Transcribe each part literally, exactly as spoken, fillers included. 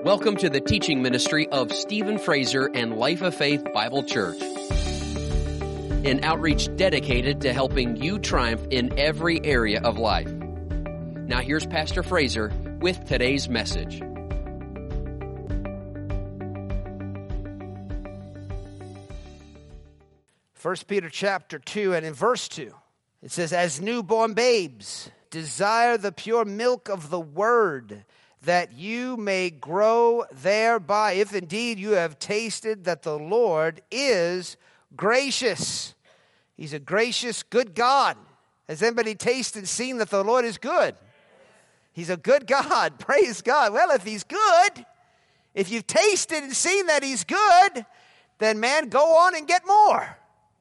Welcome to the teaching ministry of Stephen Fraser and Life of Faith Bible Church, an outreach dedicated to helping you triumph in every area of life. Now here's Pastor Fraser with today's message. First Peter chapter two, and in verse two, it says, "As newborn babes, desire the pure milk of the word, that you may grow thereby, if indeed you have tasted that the Lord is gracious." He's a gracious, good God. Has anybody tasted and seen that the Lord is good? He's a good God. Praise God. Well, if he's good, if you've tasted and seen that he's good, then man, go on and get more.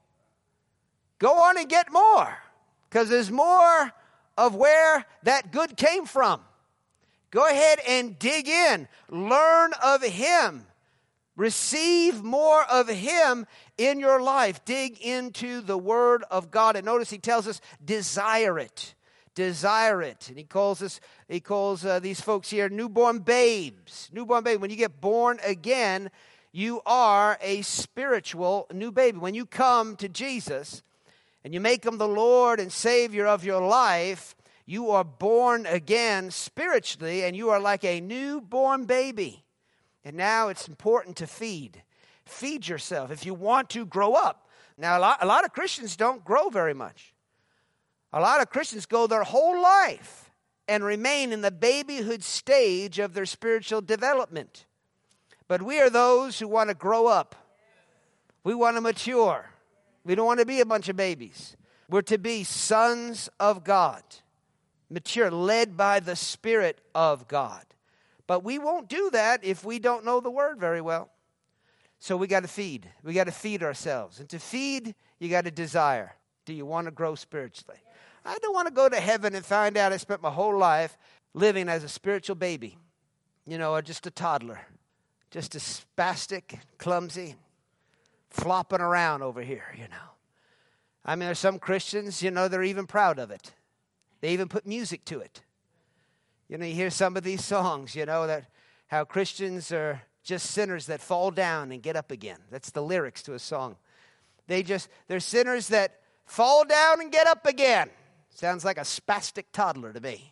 Go on and get more, because there's more of where that good came from. Go ahead and dig in. Learn of him. Receive more of him in your life. Dig into the word of God. And notice he tells us, desire it. Desire it. And he calls us, he calls uh, these folks here newborn babes. Newborn baby. When you get born again, you are a spiritual new baby. When you come to Jesus and you make him the Lord and Savior of your life, you are born again spiritually, and you are like a newborn baby. And now it's important to feed. Feed yourself if you want to grow up. Now, a lot, a lot of Christians don't grow very much. A lot of Christians go their whole life and remain in the babyhood stage of their spiritual development. But we are those who want to grow up. We want to mature. We don't want to be a bunch of babies. We're to be sons of God. Mature, led by the Spirit of God. But we won't do that if we don't know the Word very well. So we got to feed. We got to feed ourselves. And to feed, you got to desire. Do you want to grow spiritually? I don't want to go to heaven and find out I spent my whole life living as a spiritual baby. You know, or just a toddler. Just a spastic, clumsy, flopping around over here, you know. I mean, there's some Christians, you know, they're even proud of it. They even put music to it. You know, you hear some of these songs, you know, that how Christians are just sinners that fall down and get up again. That's the lyrics to a song. They just, they're sinners that fall down and get up again. Sounds like a spastic toddler to me.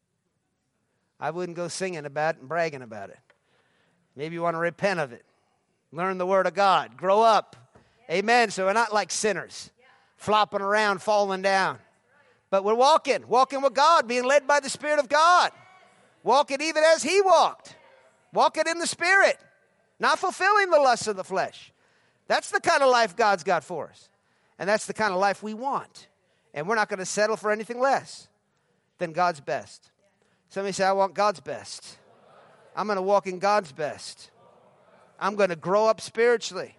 I wouldn't go singing about it and bragging about it. Maybe you want to repent of it. Learn the Word of God. Grow up. Amen. So we're not like sinners, flopping around, falling down. But we're walking, walking with God, being led by the Spirit of God. Walking even as he walked. Walking in the Spirit. Not fulfilling the lusts of the flesh. That's the kind of life God's got for us. And that's the kind of life we want. And we're not going to settle for anything less than God's best. Somebody say, I want God's best. I'm going to walk in God's best. I'm going to grow up spiritually.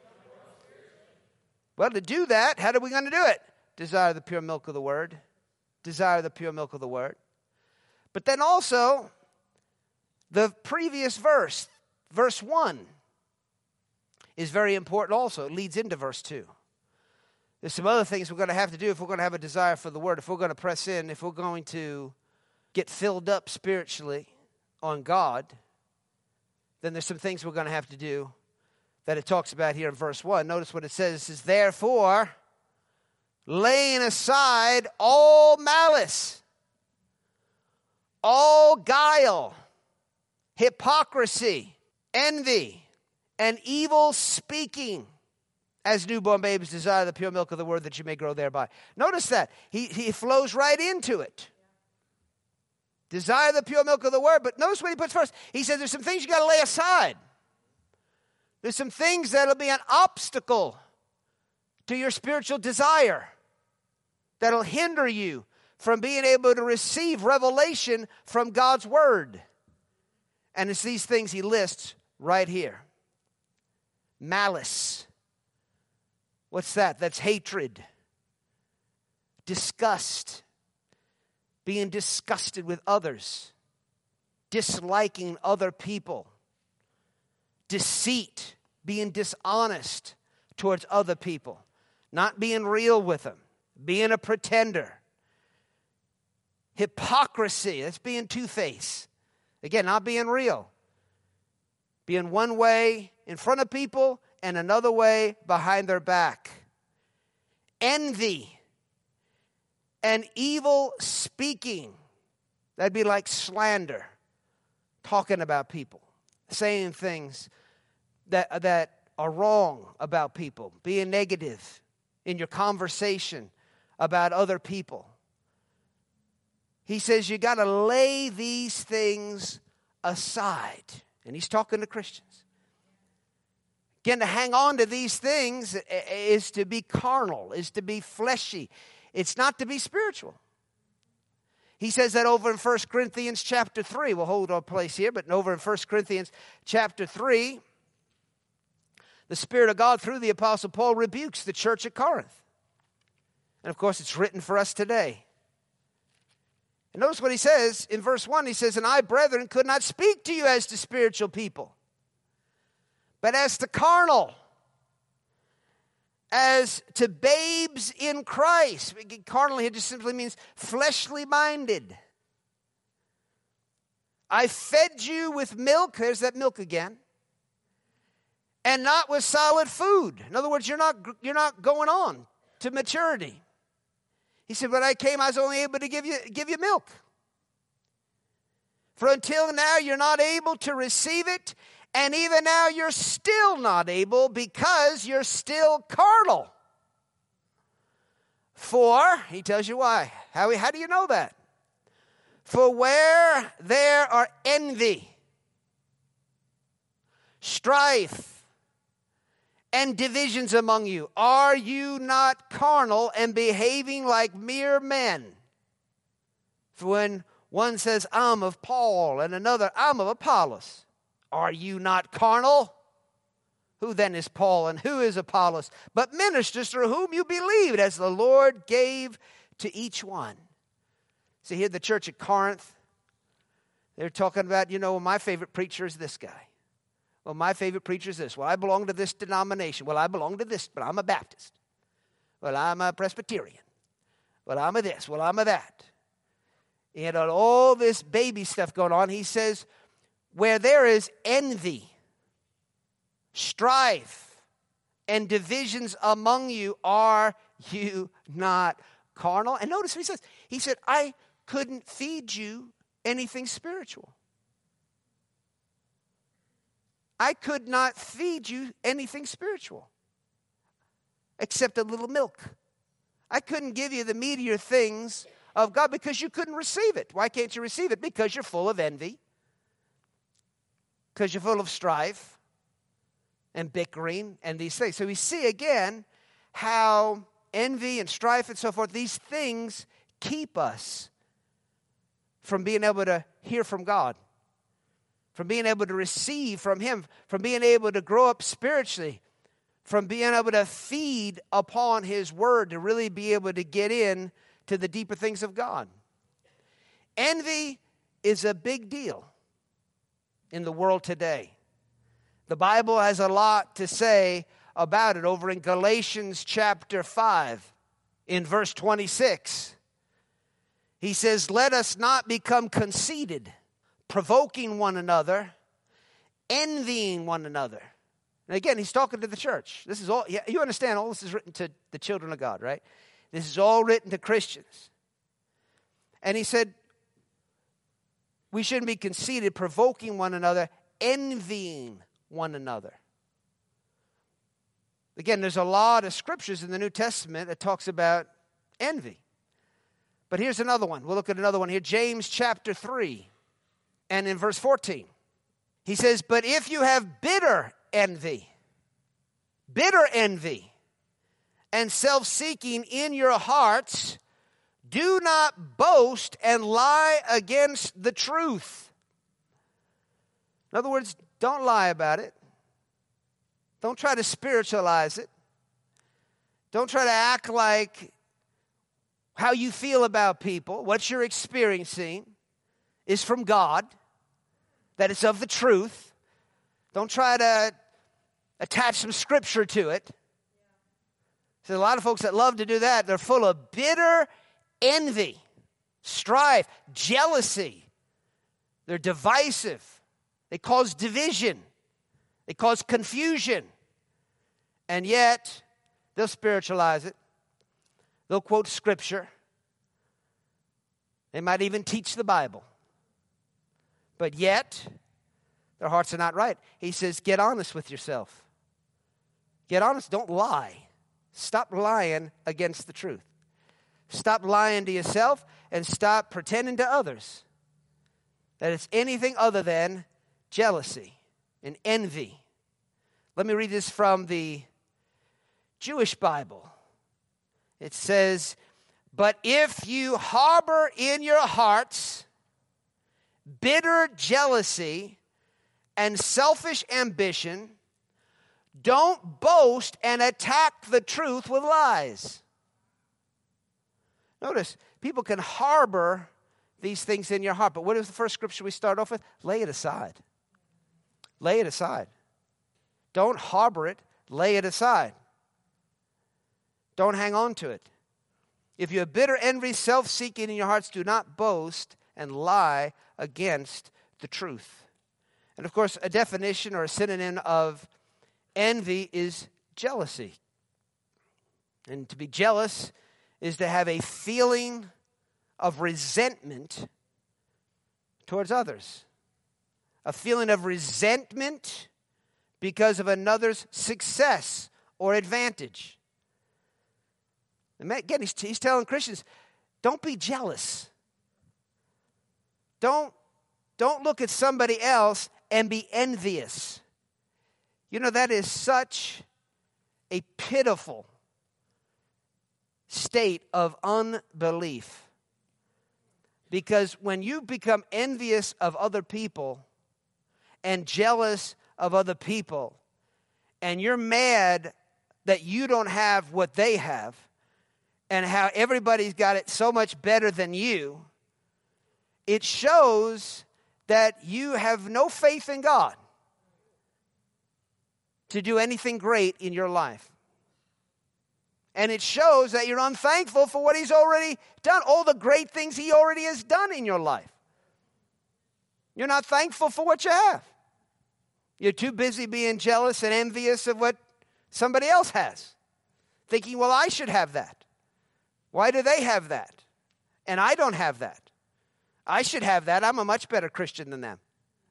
Well, to do that, how are we going to do it? Desire the pure milk of the Word. Desire the pure milk of the Word. But then also, the previous verse, verse one, is very important also. It leads into verse two. There's some other things we're going to have to do if we're going to have a desire for the Word, if we're going to press in, if we're going to get filled up spiritually on God, then there's some things we're going to have to do that it talks about here in verse one. Notice what it says. It says, therefore, laying aside all malice, all guile, hypocrisy, envy, and evil speaking, as newborn babies desire the pure milk of the word, that you may grow thereby. Notice that. He, he flows right into it. Desire the pure milk of the word. But notice what he puts first. He says there's some things you got to lay aside. There's some things that'll be an obstacle to your spiritual desire, that'll hinder you from being able to receive revelation from God's word. And it's these things he lists right here. Malice. What's that? That's hatred. Disgust. Being disgusted with others. Disliking other people. Deceit. Being dishonest towards other people. Not being real with them. Being a pretender. Hypocrisy. That's being two-faced. Again, not being real. being one way in front of people and another way behind their back. Envy and evil speaking. That'd be like slander, talking about people, saying things that, that are wrong about people, being negative in your conversation about other people. He says you got to lay these things aside. And he's talking to Christians. Again, to hang on to these things is to be carnal, is to be fleshy. It's not to be spiritual. He says that over in First Corinthians chapter three. We'll hold our place here, but over in First Corinthians chapter three, the Spirit of God through the Apostle Paul rebukes the church at Corinth. And of course, it's written for us today. And notice what he says in verse one. He says, and I, brethren, could not speak to you as to spiritual people, but as to carnal, as to babes in Christ. Carnal here just simply means fleshly minded. I fed you with milk, there's that milk again, and not with solid food. In other words, you're not, you're not going on to maturity. He said, when I came, I was only able to give you, give you milk. For until now, you're not able to receive it. And even now, you're still not able because you're still carnal. For, he tells you why. How, how do you know that? For where there are envy, strife, and divisions among you, are you not carnal and behaving like mere men? For when one says, I'm of Paul, and another, I'm of Apollos, are you not carnal? Who then is Paul and who is Apollos? But ministers through whom you believed, as the Lord gave to each one. See, here the church at Corinth, they're talking about, you know, my favorite preacher is this guy. Well, my favorite preacher is this. Well, I belong to this denomination. Well, I belong to this, but I'm a Baptist. Well, I'm a Presbyterian. Well, I'm a this. Well, I'm a that. And on all this baby stuff going on, he says, where there is envy, strife, and divisions among you, are you not carnal? And notice what he says. He said, I couldn't feed you anything spiritual. I could not feed you anything spiritual except a little milk. I couldn't give you the meatier things of God because you couldn't receive it. Why can't you receive it? Because you're full of envy, because you're full of strife and bickering and these things. So we see again how envy and strife and so forth, these things keep us from being able to hear from God, from being able to receive from Him, from being able to grow up spiritually, from being able to feed upon His Word, to really be able to get in to the deeper things of God. Envy is a big deal in the world today. The Bible has a lot to say about it. Over in Galatians chapter five, in verse twenty-six, he says, let us not become conceited, provoking one another, envying one another. And again, he's talking to the church. This is all, you understand, all this is written to the children of God, right? This is all written to Christians. And he said, we shouldn't be conceited, provoking one another, envying one another. Again, there's a lot of scriptures in the New Testament that talks about envy. But here's another one. We'll look at another one here. James chapter three. And in verse fourteen, he says, but if you have bitter envy, bitter envy, and self-seeking in your hearts, do not boast and lie against the truth. In other words, don't lie about it. Don't try to spiritualize it. Don't try to act like how you feel about people, what you're experiencing, is from God, that it's of the truth. Don't try to attach some scripture to it. So a lot of folks that love to do that, they're full of bitter envy, strife, jealousy. They're divisive. They cause division They cause confusion. And yet, they'll spiritualize it. They'll quote Scripture. They might even teach the Bible. But yet, their hearts are not right. He says, get honest with yourself. Get honest. Don't lie. Stop lying against the truth. Stop lying to yourself and stop pretending to others that it's anything other than jealousy and envy. Let me read this from the Jewish Bible. It says, but if you harbor in your hearts bitter jealousy and selfish ambition, don't boast and attack the truth with lies. Notice, people can harbor these things in your heart. But what is the first scripture we start off with? Lay it aside. Lay it aside. Don't harbor it. Lay it aside. Don't hang on to it. If you have bitter envy, self-seeking in your hearts, do not boast and lie against the truth. And of course, a definition or a synonym of envy is jealousy. And to be jealous is to have a feeling of resentment towards others. A feeling of resentment because of another's success or advantage. And again, he's, he's telling Christians, don't be jealous. Don't, don't look at somebody else and be envious. You know, that is such a pitiful state of unbelief. Because when you become envious of other people and jealous of other people, and you're mad that you don't have what they have, and how everybody's got it so much better than you, it shows that you have no faith in God to do anything great in your life. And it shows that you're unthankful for what he's already done, all the great things he already has done in your life. You're not thankful for what you have. You're too busy being jealous and envious of what somebody else has, thinking, well, I should have that. Why do they have that? And I don't have that. I should have that. I'm a much better Christian than them.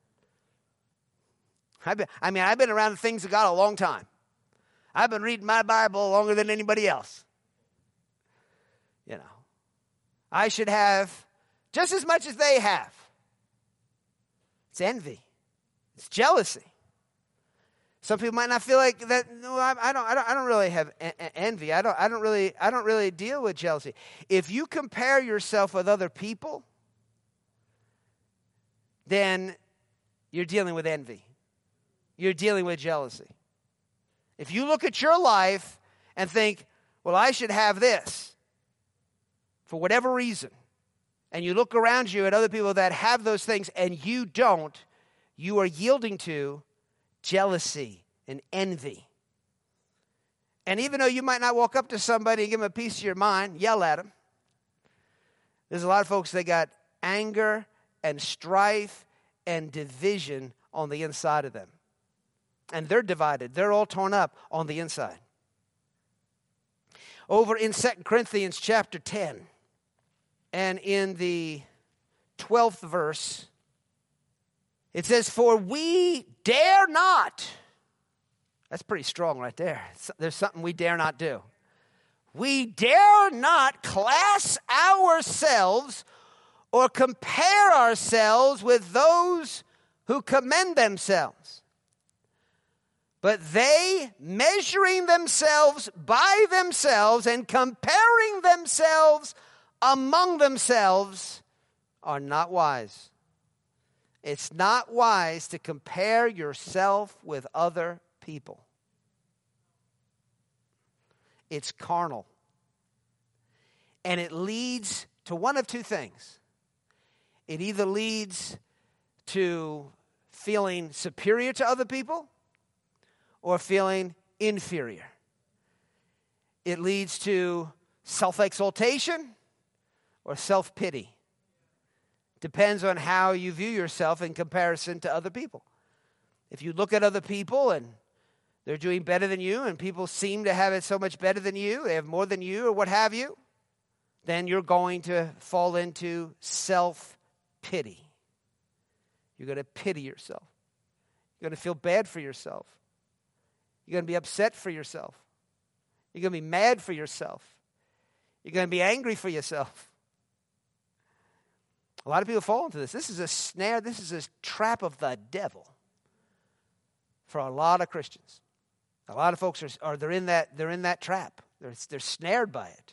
I've been, I mean, I've been around the things of God a long time. I've been reading my Bible longer than anybody else. You know, I should have just as much as they have. It's envy. It's jealousy. Some people might not feel like that. No, I, I don't. I don't. I don't really have a- envy. I don't. I don't really. I don't really deal with jealousy. If you compare yourself with other people, then you're dealing with envy. You're dealing with jealousy. If you look at your life and think, well, I should have this for whatever reason, and you look around you at other people that have those things and you don't, you are yielding to jealousy and envy. And even though you might not walk up to somebody and give them a piece of your mind, yell at them, there's a lot of folks that got anger and strife and division on the inside of them. And they're divided. They're all torn up on the inside. Over in Second Corinthians chapter ten, and in the twelfth verse, it says, for we dare not. That's pretty strong right there. There's something we dare not do. We dare not class ourselves or compare ourselves with those who commend themselves. But they, measuring themselves by themselves and comparing themselves among themselves, are not wise. It's not wise to compare yourself with other people. It's carnal. And it leads to one of two things. It either leads to feeling superior to other people or feeling inferior. It leads to self-exaltation or self-pity. Depends on how you view yourself in comparison to other people. If you look at other people and they're doing better than you, and people seem to have it so much better than you, they have more than you or what have you, then you're going to fall into self-pity. You're going to pity yourself. You're going to feel bad for yourself. You're going to be upset for yourself. You're going to be mad for yourself. You're going to be angry for yourself. A lot of people fall into this. This is a snare. This is a trap of the devil for a lot of Christians. A lot of folks are, are they're in that they're in that trap. They're they're snared by it.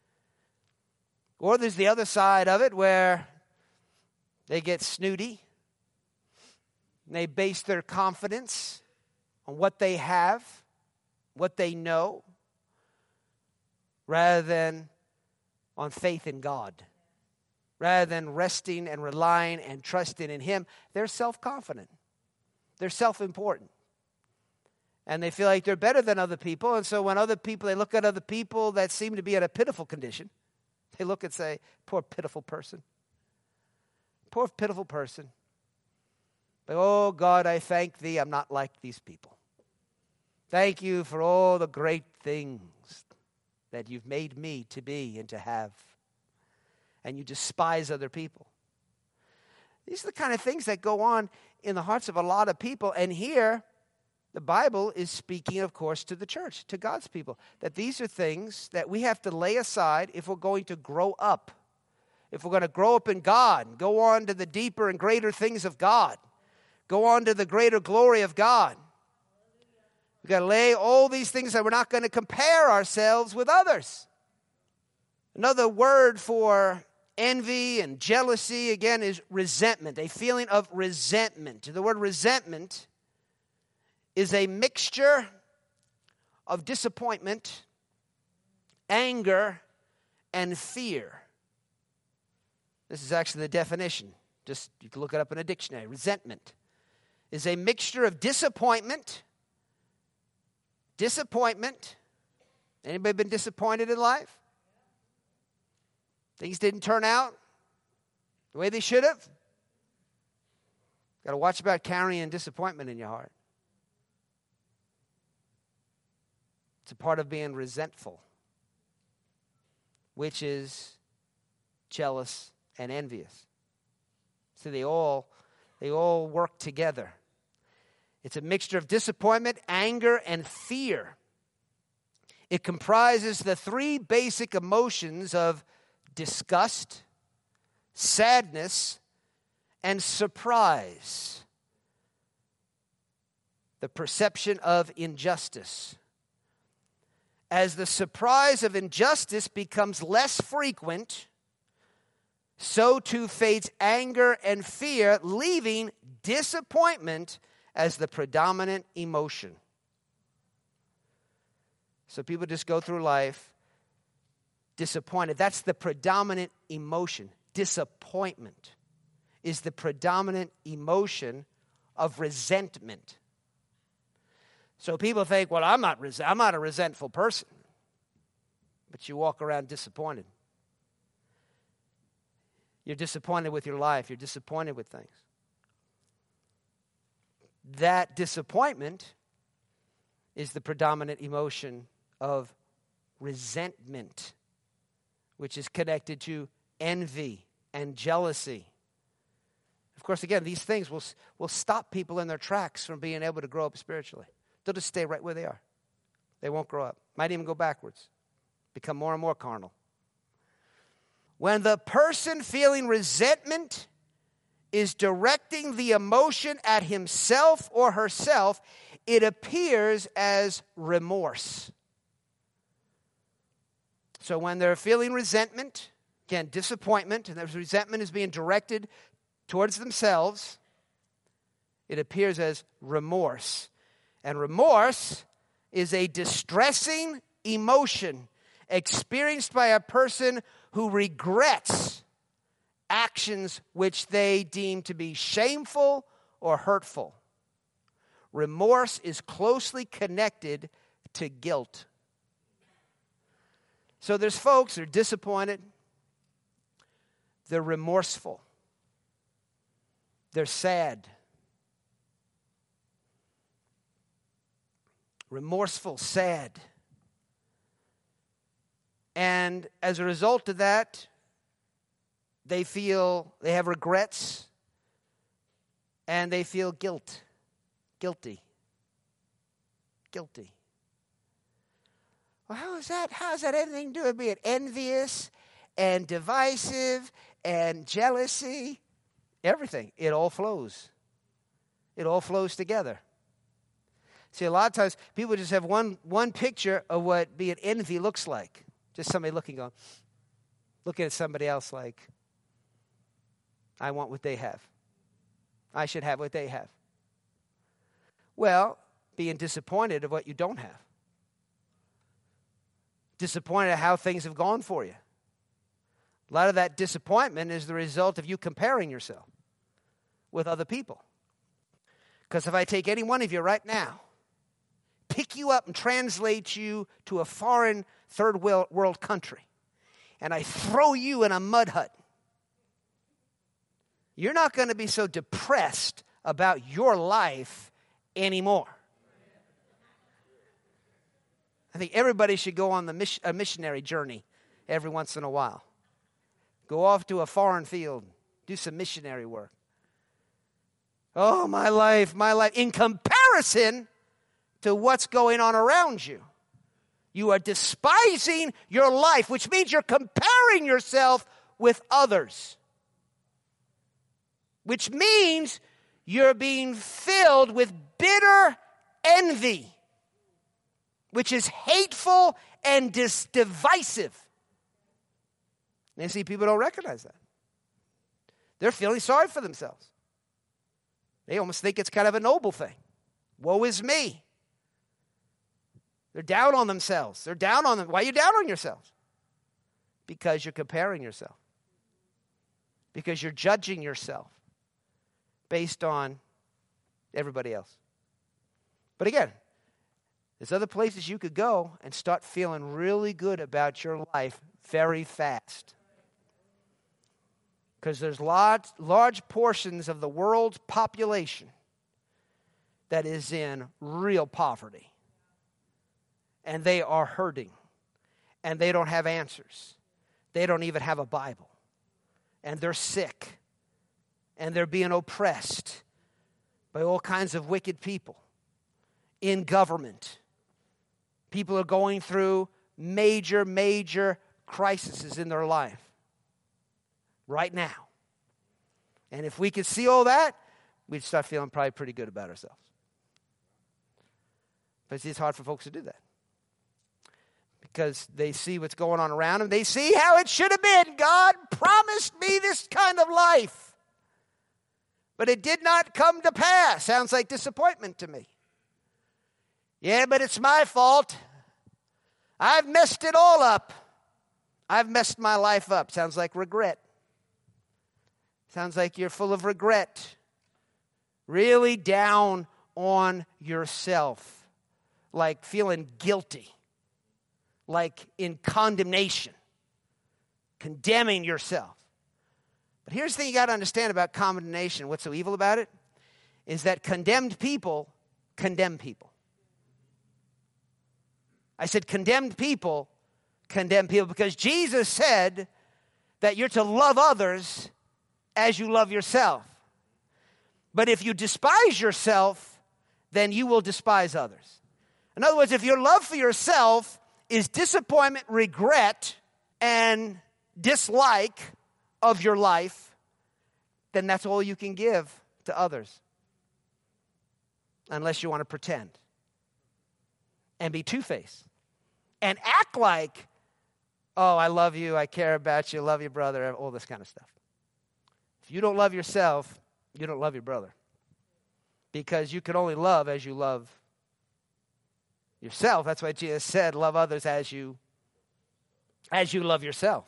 Or there's the other side of it where they get snooty. And they base their confidence on what they have, what they know, rather than on faith in God. Rather than resting and relying and trusting in Him, they're self-confident. They're self-important. And they feel like they're better than other people. And so when other people, they look at other people that seem to be in a pitiful condition, they look and say, poor pitiful person. Poor pitiful person. But, oh, God, I thank Thee I'm not like these people. Thank You for all the great things that You've made me to be and to have. And you despise other people. These are the kind of things that go on in the hearts of a lot of people. And here, the Bible is speaking, of course, to the church, to God's people. That these are things that we have to lay aside if we're going to grow up. If we're going to grow up in God, go on to the deeper and greater things of God. Go on to the greater glory of God. We've got to lay all these things that we're not going to compare ourselves with others. Another word for envy and jealousy, again, is resentment, a feeling of resentment. The word resentment is a mixture of disappointment, anger, and fear. This is actually the definition. Just you can look it up in a dictionary. Resentment is a mixture of disappointment, disappointment. Anybody been disappointed in life? Things didn't turn out the way they should have? Got to watch about carrying disappointment in your heart. It's a part of being resentful, which is jealous and envious. So they all they all work together. It's a mixture of disappointment, anger, and fear. It comprises the three basic emotions of disgust, sadness, and surprise. The perception of injustice. As the surprise of injustice becomes less frequent, so too fades anger and fear, leaving disappointment as the predominant emotion. So people just go through life disappointed. That's the predominant emotion. Disappointment is the predominant emotion of resentment. So people think, well, I'm not res- I'm not a resentful person. But you walk around disappointed. You're disappointed with your life. You're disappointed with things. That disappointment is the predominant emotion of resentment, which is connected to envy and jealousy. Of course, again, these things will, will stop people in their tracks from being able to grow up spiritually. They'll just stay right where they are. They won't grow up. Might even go backwards. Become more and more carnal. When the person feeling resentment is directing the emotion at himself or herself, it appears as remorse. So when they're feeling resentment, again, disappointment, and there's resentment is being directed towards themselves, it appears as remorse. And remorse is a distressing emotion experienced by a person who regrets actions which they deem to be shameful or hurtful. Remorse is closely connected to guilt. So there's folks who are disappointed. They're remorseful. They're sad. remorseful, sad. And as a result of that, they feel they have regrets and they feel guilt, guilty, guilty. Well, how is that? How is that anything to do with being envious and divisive and jealousy? Everything. It all flows. It all flows together. See, a lot of times people just have one, one picture of what being envy looks like. Just somebody looking, going, looking at somebody else like, I want what they have. I should have what they have. Well, being disappointed of what you don't have. Disappointed at how things have gone for you. A lot of that disappointment is the result of you comparing yourself with other people. Because if I take any one of you right now, pick you up and translate you to a foreign third world country, and I throw you in a mud hut, you're not going to be so depressed about your life anymore. I think everybody should go on the mission, a missionary journey every once in a while. Go off to a foreign field, do some missionary work. Oh, my life, my life. In comparison to what's going on around you, you are despising your life, which means you're comparing yourself with others. Which means you're being filled with bitter envy, which is hateful and dis- divisive. And you see, people don't recognize that. They're feeling sorry for themselves. They almost think it's kind of a noble thing. Woe is me. They're down on themselves. They're down on them. Why are you down on yourselves? Because you're comparing yourself. Because you're judging yourself based on everybody else. But again, there's other places you could go and start feeling really good about your life very fast. Because there's large, large portions of the world's population that is in real poverty. And they are hurting. And they don't have answers. They don't even have a Bible. And they're sick. And they're being oppressed by all kinds of wicked people in government. People are going through major, major crises in their life right now. And if we could see all that, we'd start feeling probably pretty good about ourselves. But it's hard for folks to do that. Because they see what's going on around them. They see how it should have been. God promised me this kind of life. But it did not come to pass. Sounds like disappointment to me. Yeah, but it's my fault. I've messed it all up. I've messed my life up. Sounds like regret. Sounds like you're full of regret. Really down on yourself. Like feeling guilty. Like in condemnation. Condemning yourself. But here's the thing you got to understand about condemnation. What's so evil about it? Is that condemned people condemn people. I said condemned people condemn people because Jesus said that you're to love others as you love yourself. But if you despise yourself, then you will despise others. In other words, if your love for yourself is disappointment, regret, and dislike of your life, then that's all you can give to others. Unless you want to pretend and be two-faced and act like, oh, I love you, I care about you, love you, brother, all this kind of stuff. If you don't love yourself, you don't love your brother. Because you can only love as you love yourself. That's why Jesus said, love others as you, as you love yourself.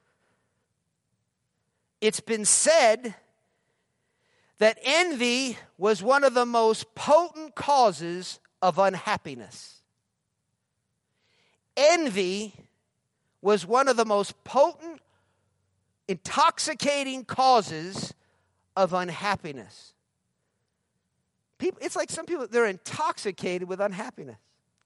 It's been said that envy was one of the most potent causes of unhappiness. Envy was one of the most potent, intoxicating causes of unhappiness. People, it's like some people, they're intoxicated with unhappiness.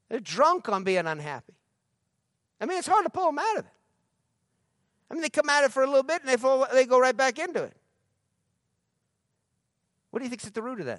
They're drunk on being unhappy. I mean, it's hard to pull them out of it. I mean, they come at it for a little bit and they fall, they go right back into it. What do you think's at the root of that?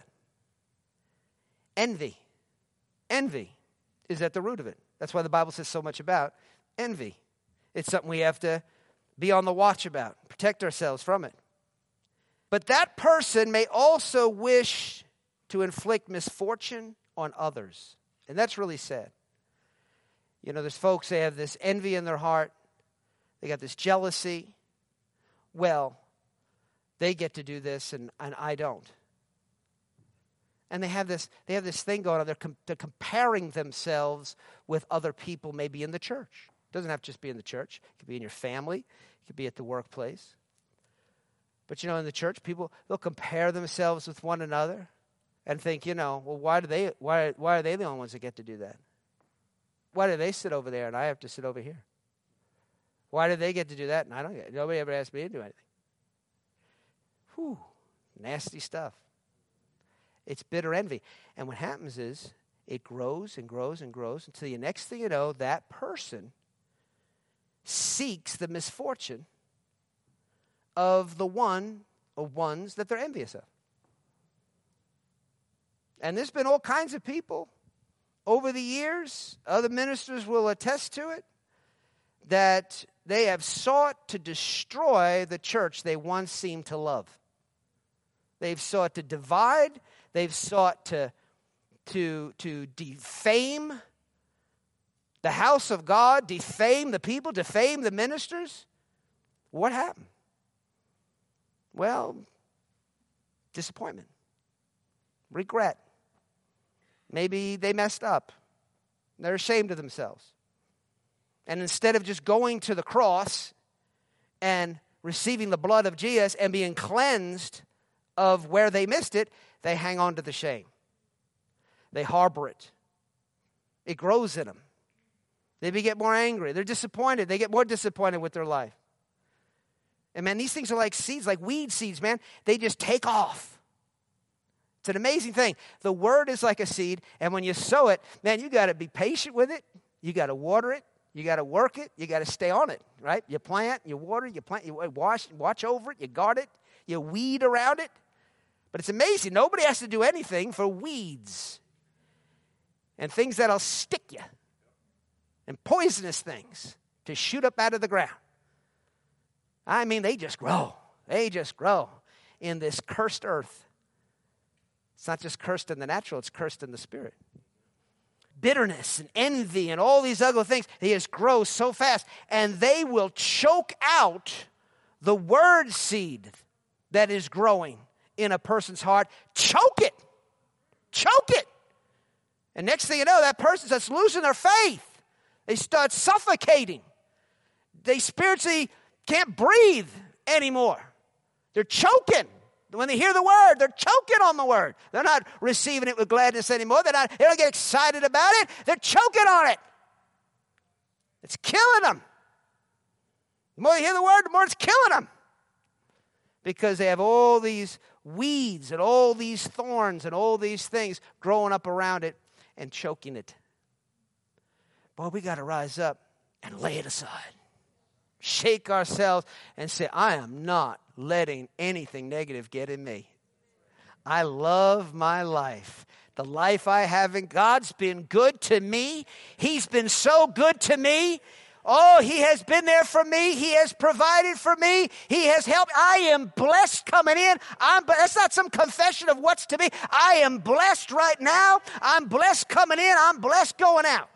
Envy. Envy is at the root of it. That's why the Bible says so much about envy. It's something we have to be on the watch about, protect ourselves from it. But that person may also wish to inflict misfortune on others. And that's really sad. You know, there's folks, they have this envy in their heart. They got this jealousy. Well, they get to do this and, and I don't. And they have this they have this thing going on. They're, com- they're comparing themselves with other people maybe in the church. It doesn't have to just be in the church. It could be in your family. It could be at the workplace. But, you know, in the church, people, they'll compare themselves with one another and think, you know, well, why do they why why are they the only ones that get to do that? Why do they sit over there and I have to sit over here? Why do they get to do that and I don't get it? Nobody ever asked me to do anything. Whew, nasty stuff. It's bitter envy. And what happens is it grows and grows and grows until the next thing you know, that person seeks the misfortune of the one or ones that they're envious of. And there's been all kinds of people over the years, other ministers will attest to it, that they have sought to destroy the church they once seemed to love. They've sought to divide. They've sought to, to, to defame the house of God, defame the people, defame the ministers. What happened? Well, disappointment, regret. Maybe they messed up. They're ashamed of themselves. And instead of just going to the cross and receiving the blood of Jesus and being cleansed of where they missed it, they hang on to the shame. They harbor it. It grows in them. They get more angry. They're disappointed. They get more disappointed with their life. And man, these things are like seeds, like weed seeds, man. They just take off. It's an amazing thing. The word is like a seed, and when you sow it, man, you got to be patient with it. You got to water it. You got to work it. You got to stay on it, right? You plant, you water, you plant, you wash, watch over it, you guard it, you weed around it. But it's amazing. Nobody has to do anything for weeds and things that'll stick you and poisonous things to shoot up out of the ground. I mean, they just grow. They just grow in this cursed earth. It's not just cursed in the natural, it's cursed in the spirit. Bitterness and envy and all these ugly things, they just grow so fast. And they will choke out the word seed that is growing in a person's heart. Choke it. Choke it. And next thing you know, that person starts losing their faith. They start suffocating. They spiritually can't breathe anymore. They're choking. When they hear the word, they're choking on the word. They're not receiving it with gladness anymore. They're not, they don't get excited about it. They're choking on it. It's killing them. The more they hear the word, the more it's killing them. Because they have all these weeds and all these thorns and all these things growing up around it and choking it. Boy, we got to rise up and lay it aside. Shake ourselves and say, I am not letting anything negative get in me. I love my life. The life I have in God's been good to me. He's been so good to me. Oh, He has been there for me. He has provided for me. He has helped. I am blessed coming in. I'm, that's not some confession of what's to be. I am blessed right now. I'm blessed coming in. I'm blessed going out.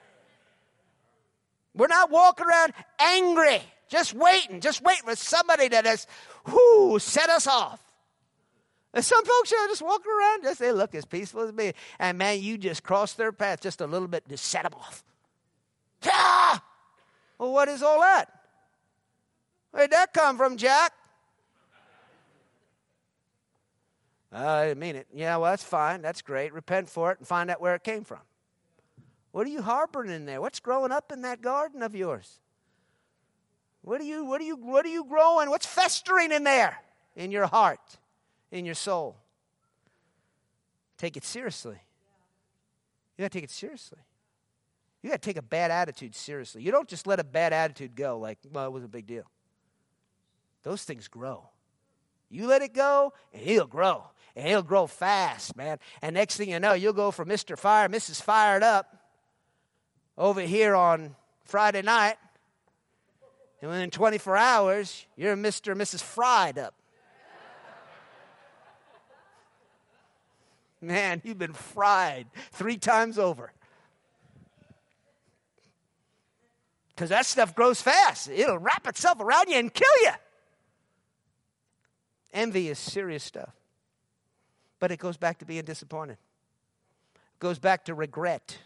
We're not walking around angry, just waiting, just waiting for somebody that has, whoo, set us off. And some folks, you know, just walking around, just they look as peaceful as me. And man, you just cross their path just a little bit, just set them off. Ah! Well, what is all that? Where'd that come from, Jack? I didn't mean it. Yeah, well, that's fine. That's great. Repent for it and find out where it came from. What are you harboring in there? What's growing up in that garden of yours? What are you, what are you, what are you growing? What's festering in there? In your heart, in your soul. Take it seriously. You got to take it seriously. You got to take a bad attitude seriously. You don't just let a bad attitude go like, well, it wasn't a big deal. Those things grow. You let it go, and he'll grow. And he'll grow fast, man. And next thing you know, you'll go from Mister Fire, Missus Fired Up over here on Friday night. And within twenty-four hours, you're Mister and Missus Fried Up. Man, you've been fried three times over. Because that stuff grows fast. It'll wrap itself around you and kill you. Envy is serious stuff. But it goes back to being disappointed. It goes back to regret.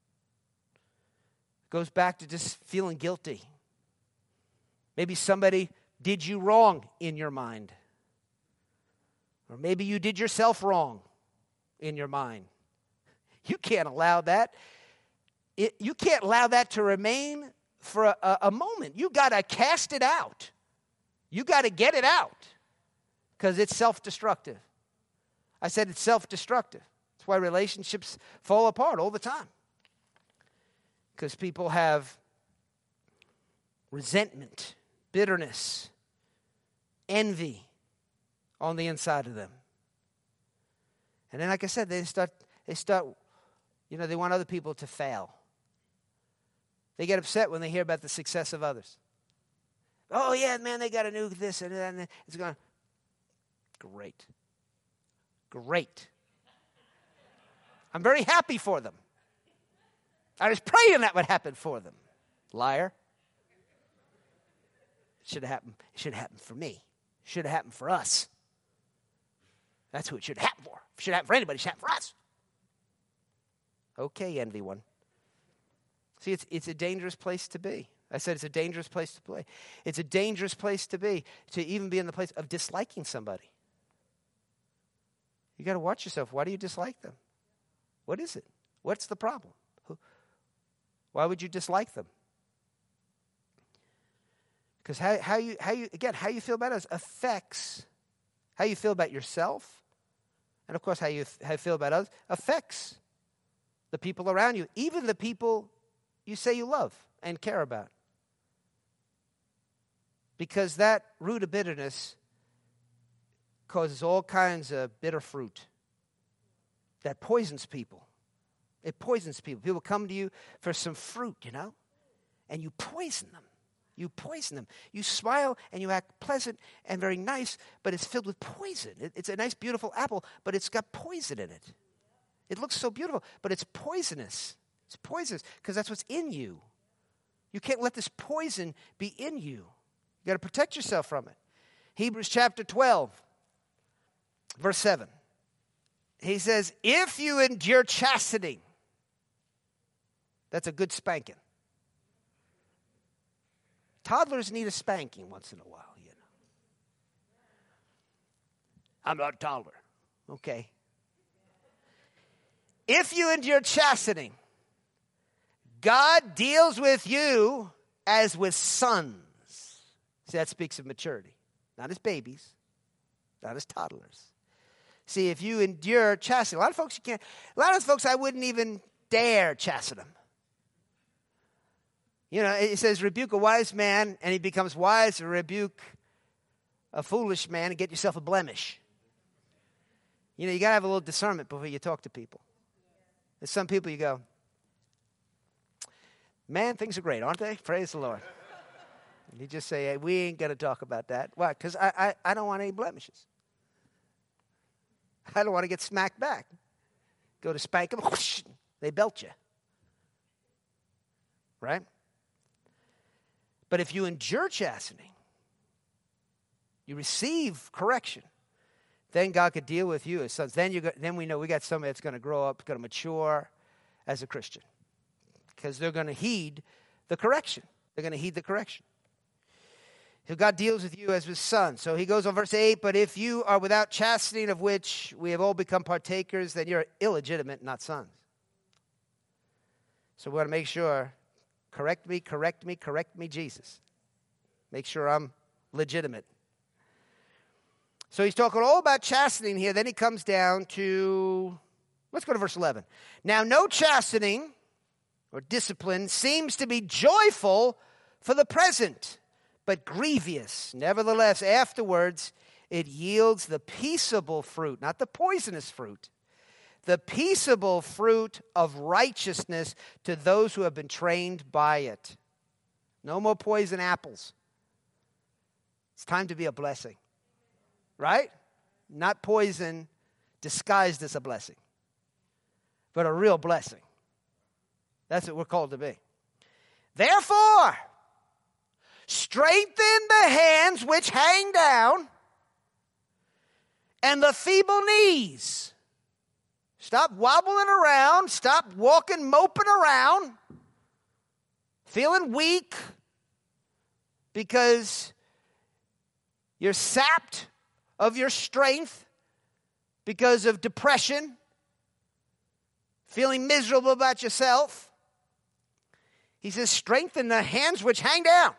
It goes back to just feeling guilty. Maybe somebody did you wrong in your mind. Or maybe you did yourself wrong in your mind. You can't allow that. It, you can't allow that to remain for a, a, a moment. You got to cast it out. You got to get it out because it's self-destructive. I said it's self-destructive. That's why relationships fall apart all the time. Because people have resentment, bitterness, envy on the inside of them. And then, like I said, they start, they start, you know, they want other people to fail. They get upset when they hear about the success of others. Oh, yeah, man, they got a new this and that. And it's going, great. Great. I'm very happy for them. I was praying that would happen for them. Liar. It should have happened. It should have happened for me. It should have happened for us. That's who it should happen for. If it should happen for anybody, it should happen for us. Okay, envy one. See, it's it's a dangerous place to be. I said it's a dangerous place to play. It's a dangerous place to be, to even be in the place of disliking somebody. You got to watch yourself. Why do you dislike them? What is it? What's the problem? Who, why would you dislike them? Because how how you how you again how you feel about us affects how you feel about yourself, and of course how you how you feel about others affects the people around you, even the people you say you love and care about. Because that root of bitterness causes all kinds of bitter fruit that poisons people. It poisons people. People come to you for some fruit, you know, and you poison them. You poison them. You smile and you act pleasant and very nice, but it's filled with poison. It, it's a nice, beautiful apple, but it's got poison in it. It looks so beautiful, but it's poisonous. It's poisonous because that's what's in you. You can't let this poison be in you. You got to protect yourself from it. Hebrews chapter twelve, verse seven. He says, if you endure chastening, that's a good spanking. Toddlers need a spanking once in a while, you know. I'm not a toddler. Okay. If you endure chastening, God deals with you as with sons. See, that speaks of maturity. Not as babies, not as toddlers. See, if you endure chastening, a lot of folks you can't, a lot of folks I wouldn't even dare chasten them. You know, it says rebuke a wise man and he becomes wise, or rebuke a foolish man and get yourself a blemish. You know, you got to have a little discernment before you talk to people. There's some people you go, man, things are great, aren't they? Praise the Lord. And you just say, hey, we ain't going to talk about that. Why? Because I, I, I don't want any blemishes. I don't want to get smacked back. Go to spank them, whoosh, they belt you. Right? But if you endure chastening, you receive correction, then God could deal with you as sons. Then you got, then we know we got somebody that's going to grow up, going to mature as a Christian. Because they're going to heed the correction. They're going to heed the correction. So God deals with you as his son. So he goes on verse eight, but if you are without chastening, of which we have all become partakers, then you're illegitimate, not sons. So we want to make sure, correct me, correct me, correct me, Jesus. Make sure I'm legitimate. So he's talking all about chastening here. Then he comes down to, let's go to verse eleven. Now no chastening or discipline seems to be joyful for the present, but grievous. Nevertheless, afterwards, it yields the peaceable fruit, not the poisonous fruit, the peaceable fruit of righteousness to those who have been trained by it. No more poison apples. It's time to be a blessing, right? Not poison disguised as a blessing, but a real blessing. That's what we're called to be. Therefore, strengthen the hands which hang down and the feeble knees. Stop wobbling around. Stop walking, moping around, feeling weak because you're sapped of your strength because of depression, feeling miserable about yourself. He says, strengthen the hands which hang down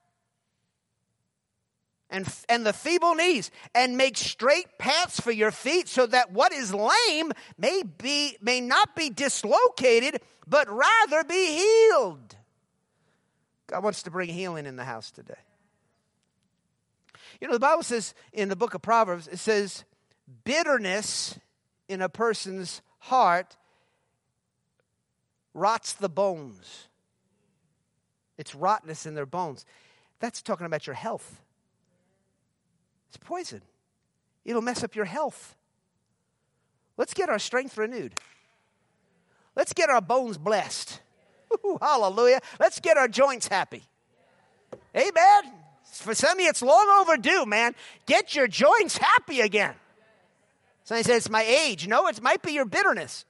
and, and the feeble knees, and make straight paths for your feet, so that what is lame may be may not be dislocated, but rather be healed. God wants to bring healing in the house today. You know, the Bible says in the book of Proverbs, it says, bitterness in a person's heart rots the bones. It's rottenness in their bones. That's talking about your health. It's poison. It'll mess up your health. Let's get our strength renewed. Let's get our bones blessed. Ooh, hallelujah. Let's get our joints happy. Amen. For some of you, it's long overdue, man. Get your joints happy again. Somebody says, it's my age. No, it might be your bitterness.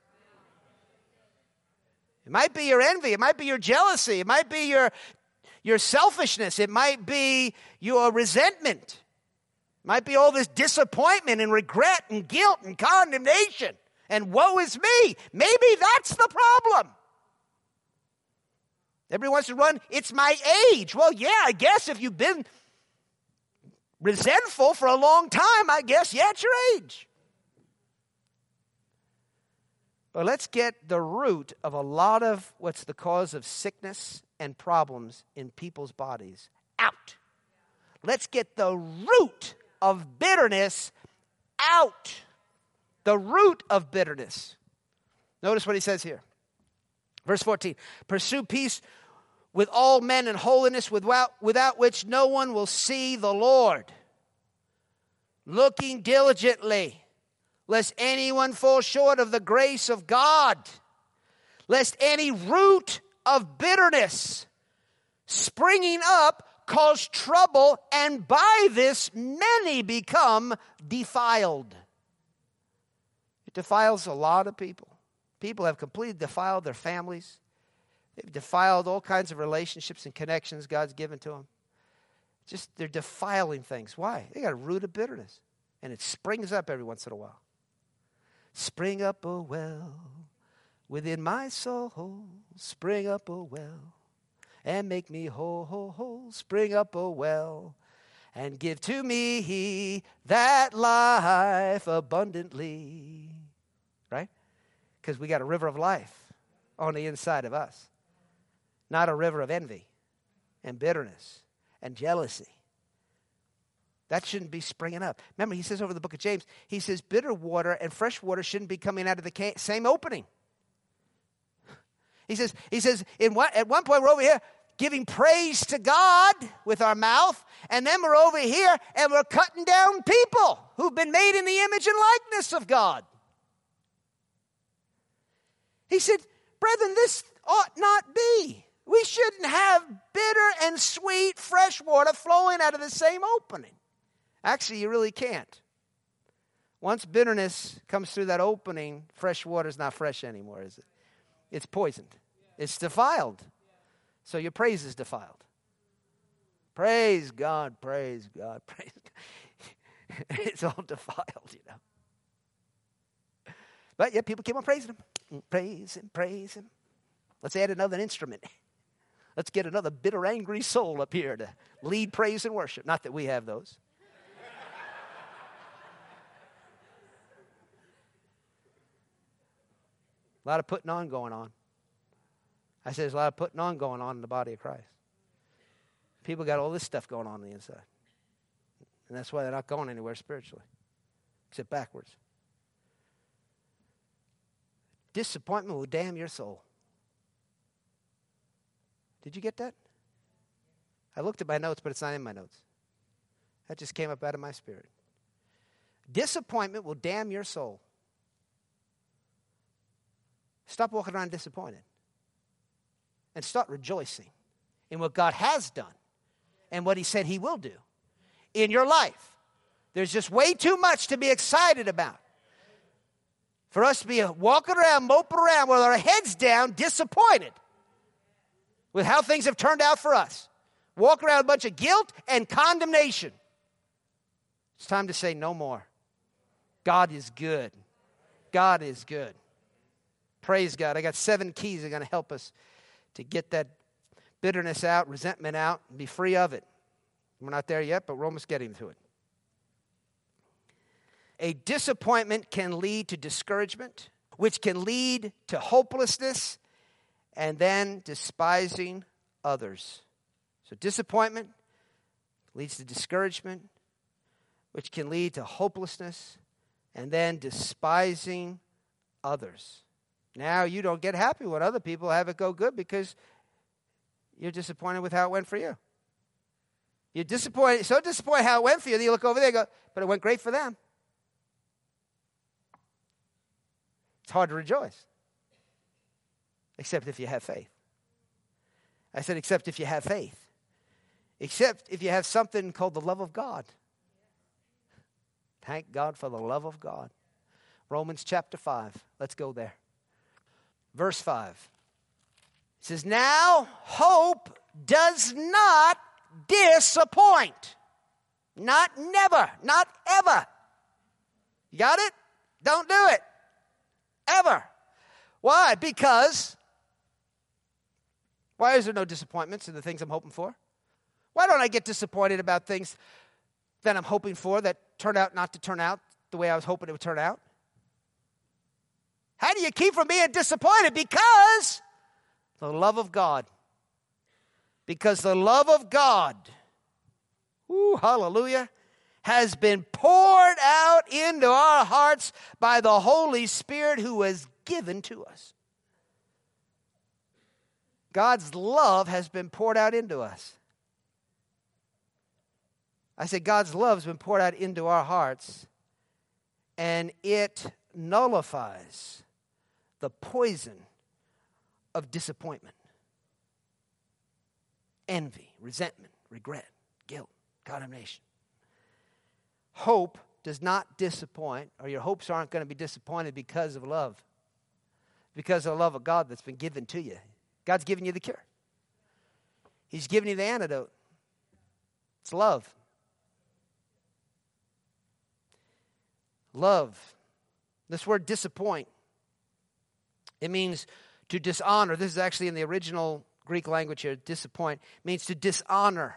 It might be your envy. It might be your jealousy. It might be your, your selfishness. It might be your resentment. It might be all this disappointment and regret and guilt and condemnation and woe is me. Maybe that's the problem. Everybody wants to run, it's my age. Well, yeah, I guess if you've been resentful for a long time, I guess, yeah, it's your age. But let's get the root of a lot of what's the cause of sickness and problems in people's bodies out. Let's get the root of bitterness out. The root of bitterness. Notice what he says here. Verse fourteen. Pursue peace with all men and holiness, without, without which no one will see the Lord. Looking diligently, lest anyone fall short of the grace of God, lest any root of bitterness springing up cause trouble, and by this many become defiled. It defiles a lot of people. People have completely defiled their families. They've defiled all kinds of relationships and connections God's given to them. Just, they're defiling things. Why? They got a root of bitterness. And it springs up every once in a while. Spring up, oh well, within my soul. Spring up, oh well, and make me whole, whole, whole. Spring up, oh well, and give to me that life abundantly. Right? Because we got a river of life on the inside of us. Not a river of envy and bitterness and jealousy. That shouldn't be springing up. Remember, he says over the book of James, he says bitter water and fresh water shouldn't be coming out of the same opening. He says, he says in one, at one point we're over here giving praise to God with our mouth, and then we're over here and we're cutting down people who've been made in the image and likeness of God. He said, brethren, this ought not be. We shouldn't have bitter and sweet fresh water flowing out of the same opening. Actually, you really can't. Once bitterness comes through that opening, fresh water is not fresh anymore, is it? It's poisoned. It's defiled. So your praise is defiled. Praise God, praise God, praise God. It's all defiled, you know. But yeah, people keep on praising him. Praise him, praise him. Let's add another instrument. Let's get another bitter, angry soul up here to lead praise and worship. Not that we have those. A lot of putting on going on. I said, there's a lot of putting on going on in the body of Christ. People got all this stuff going on on the inside. And that's why they're not going anywhere spiritually, except backwards. Disappointment will damn your soul. Did you get that? I looked at my notes, but it's not in my notes. That just came up out of my spirit. Disappointment will damn your soul. Stop walking around disappointed. And start rejoicing in what God has done and what he said he will do in your life. There's just way too much to be excited about. For us to be walking around, moping around with our heads down, disappointed with how things have turned out for us. Walk around with a bunch of guilt and condemnation. It's time to say no more. God is good. God is good. Praise God. I got seven keys that are going to help us to get that bitterness out, resentment out, and be free of it. We're not there yet, but we're almost getting to it. A disappointment can lead to discouragement, which can lead to hopelessness, and then despising others. So disappointment leads to discouragement, which can lead to hopelessness, and then despising others. Now you don't get happy when other people have it go good because you're disappointed with how it went for you. You're disappointed, so disappointed how it went for you that you look over there and go, but it went great for them. It's hard to rejoice. Except if you have faith. I said, except if you have faith. Except if you have something called the love of God. Thank God for the love of God. Romans chapter five. Let's go there. Verse five. It says, now hope does not disappoint. Not never. Not ever. You got it? Don't do it. Ever. Why? Because, why is there no disappointments in the things I'm hoping for? Why don't I get disappointed about things that I'm hoping for that turned out not to turn out the way I was hoping it would turn out? How do you keep from being disappointed? Because the love of God. Because the love of God, ooh, hallelujah, has been poured out into our hearts by the Holy Spirit who was given to us. God's love has been poured out into us. I said God's love has been poured out into our hearts, and it nullifies the poison of disappointment, envy, resentment, regret, guilt, condemnation. Hope does not disappoint, or your hopes aren't going to be disappointed because of love, because of the love of God that's been given to you. God's given you the cure. He's given you the antidote. It's love. Love. This word disappoint, it means to dishonor. This is actually in the original Greek language here. Disappoint means to dishonor,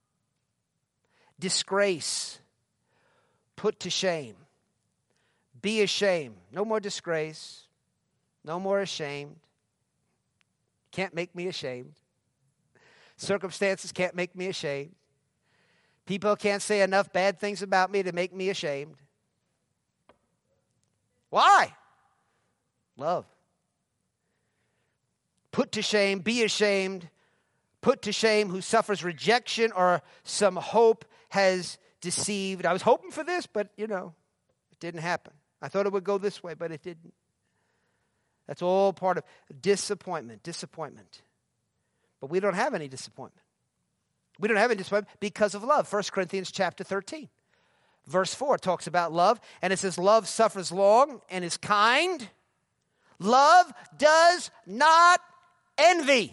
disgrace, put to shame, be ashamed. No more disgrace. No more ashamed. Can't make me ashamed. Circumstances can't make me ashamed. People can't say enough bad things about me to make me ashamed. Why? Love. Put to shame, be ashamed, put to shame who suffers rejection or some hope has deceived. I was hoping for this, but, you know, it didn't happen. I thought it would go this way, but it didn't. That's all part of disappointment, disappointment. But we don't have any disappointment. We don't have any disappointment because of love. First Corinthians chapter thirteen. Verse four talks about love, and it says, love suffers long and is kind. Love does not envy.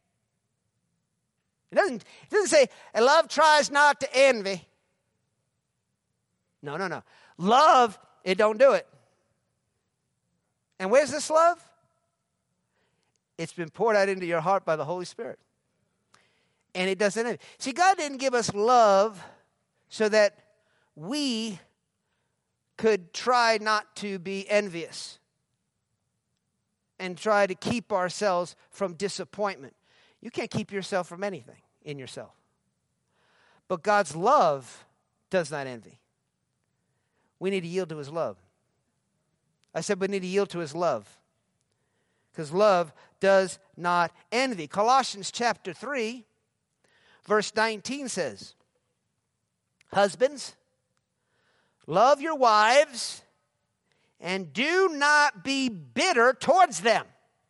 It doesn't, it doesn't say, and love tries not to envy. No, no, no. Love, it don't do it. And where's this love? It's been poured out into your heart by the Holy Spirit. And it doesn't envy. See, God didn't give us love so that we could try not to be envious. and try to keep ourselves from disappointment. You can't keep yourself from anything in yourself. But God's love does not envy. We need to yield to his love. I said we need to yield to his love. Because love does not envy. Colossians chapter three, verse nineteen says, husbands, love your wives and do not be bitter towards them.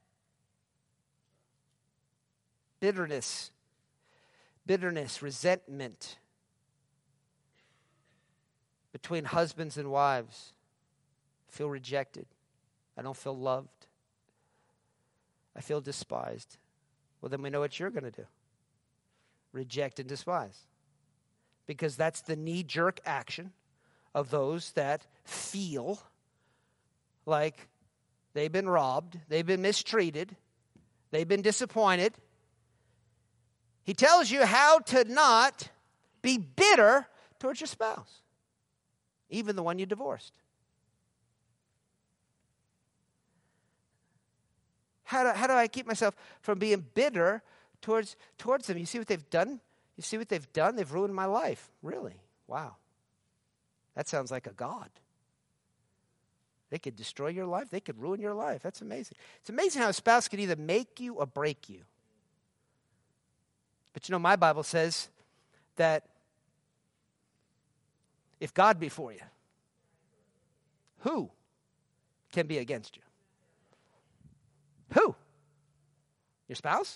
Bitterness, bitterness, resentment between husbands and wives. I feel rejected. I don't feel loved. I feel despised. Well, then we know what you're going to do. Reject and despise. Because that's the knee-jerk action of those that feel like they've been robbed, they've been mistreated, they've been disappointed. He tells you how to not be bitter towards your spouse, even the one you divorced. How do, how do I keep myself from being bitter towards, towards them? You see what they've done? You see what they've done? They've ruined my life. Really? Wow. That sounds like a God. They could destroy your life. They could ruin your life. That's amazing. It's amazing how a spouse could either make you or break you. But you know, my Bible says that if God be for you, who can be against you? Who? Your spouse?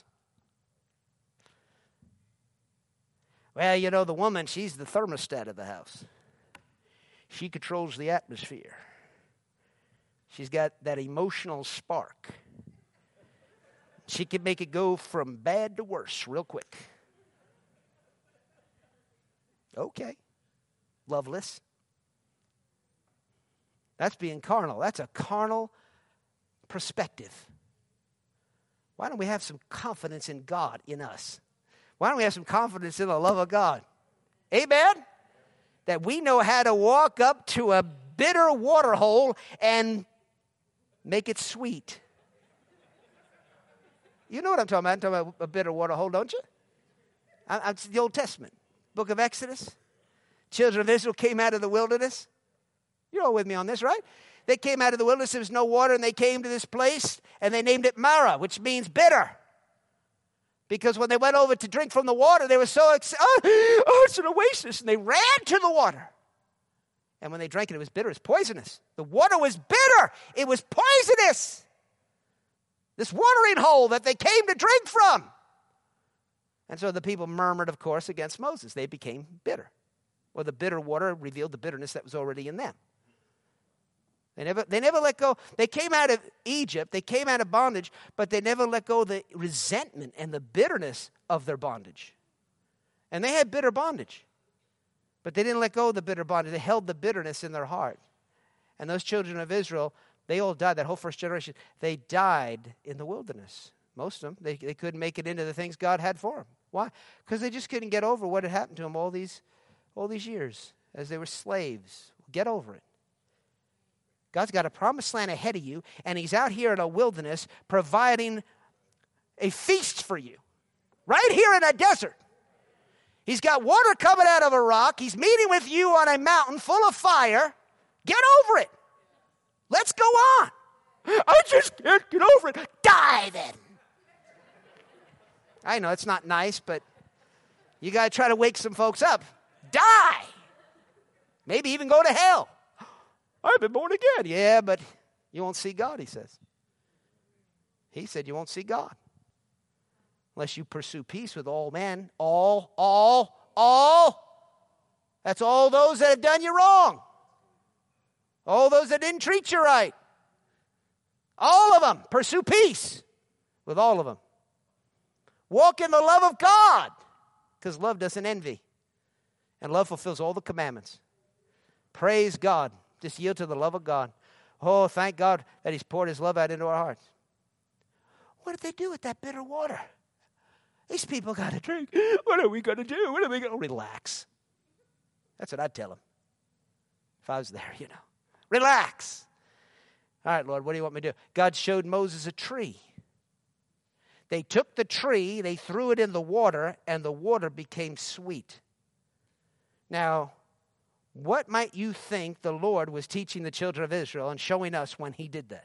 Well, you know, the woman, she's the thermostat of the house. She controls the atmosphere. She's got that emotional spark. She can make it go from bad to worse real quick. Okay. Loveless. That's being carnal. That's a carnal perspective. Why don't we have some confidence in God in us? Why don't we have some confidence in the love of God? Amen? That we know how to walk up to a bitter water hole and make it sweet. You know what I'm talking about? I'm talking about a bitter water hole, don't you? I, it's the Old Testament. Book of Exodus. Children of Israel came out of the wilderness. You're all with me on this, right? They came out of the wilderness. There was no water, and they came to this place, and they named it Marah, which means bitter. Because when they went over to drink from the water, they were so excited. Oh, oh, it's an oasis. And they ran to the water. And when they drank it, it was bitter. It was poisonous. The water was bitter. It was poisonous. This watering hole that they came to drink from. And so the people murmured, of course, against Moses. They became bitter. Well, the bitter water revealed the bitterness that was already in them. They never, they never let go. They came out of Egypt. They came out of bondage, but they never let go of the resentment and the bitterness of their bondage. And they had bitter bondage, but they didn't let go of the bitter bondage. They held the bitterness in their heart. And those children of Israel, they all died. That whole first generation, they died in the wilderness. Most of them, they, they couldn't make it into the things God had for them. Why? Because they just couldn't get over what had happened to them all these, all these years as they were slaves. Get over it. God's got a promised land ahead of you, and he's out here in a wilderness providing a feast for you. Right here in a desert. He's got water coming out of a rock. He's meeting with you on a mountain full of fire. Get over it. Let's go on. I just can't get over it. Die then. I know it's not nice, but you got to try to wake some folks up. Die. Maybe even go to hell. I've been born again. Yeah, but you won't see God, he says. He said you won't see God unless you pursue peace with all men. All, all, all. That's all those that have done you wrong. All those that didn't treat you right. All of them. Pursue peace with all of them. Walk in the love of God, because love doesn't envy. And love fulfills all the commandments. Praise God. Just yield to the love of God. Oh, thank God that he's poured his love out into our hearts. What did they do with that bitter water? These people got to drink. What are we going to do? What are we going to relax? That's what I'd tell them if I was there, you know. Relax. All right, Lord, what do you want me to do? God showed Moses a tree. They took the tree, they threw it in the water, and the water became sweet. Now, what might you think the Lord was teaching the children of Israel and showing us when he did that?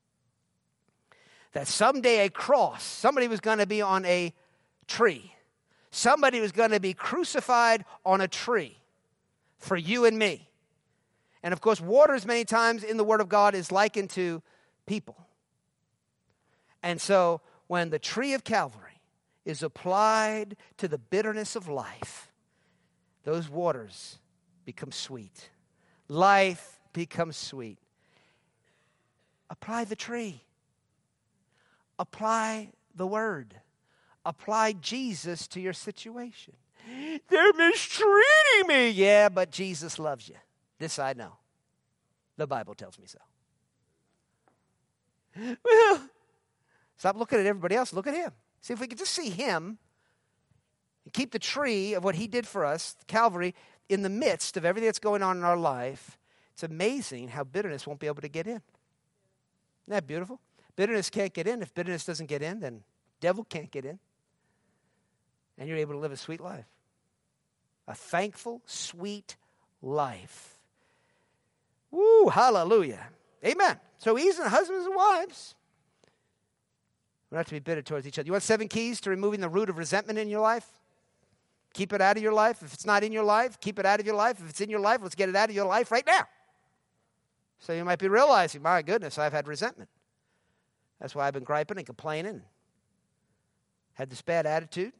That someday a cross, somebody was going to be on a tree. Somebody was going to be crucified on a tree for you and me. And of course, waters many times in the Word of God is likened to people. And so when the tree of Calvary is applied to the bitterness of life, those waters become sweet. Life becomes sweet. Apply the tree. Apply the Word. Apply Jesus to your situation. They're mistreating me. Yeah, but Jesus loves you. This I know. The Bible tells me so. Well, stop looking at everybody else. Look at him. See if we can just see him and keep the tree of what he did for us, Calvary, in the midst of everything that's going on in our life. It's amazing how bitterness won't be able to get in. Isn't that beautiful? Bitterness can't get in. If bitterness doesn't get in, then devil can't get in. And you're able to live a sweet life. A thankful, sweet life. Woo, hallelujah. Amen. So he's in husbands and wives. We don't have to be bitter towards each other. You want seven keys to removing the root of resentment in your life? Keep it out of your life. If it's not in your life, keep it out of your life. If it's in your life, let's get it out of your life right now. So you might be realizing, my goodness, I've had resentment. That's why I've been griping and complaining. Had this bad attitude.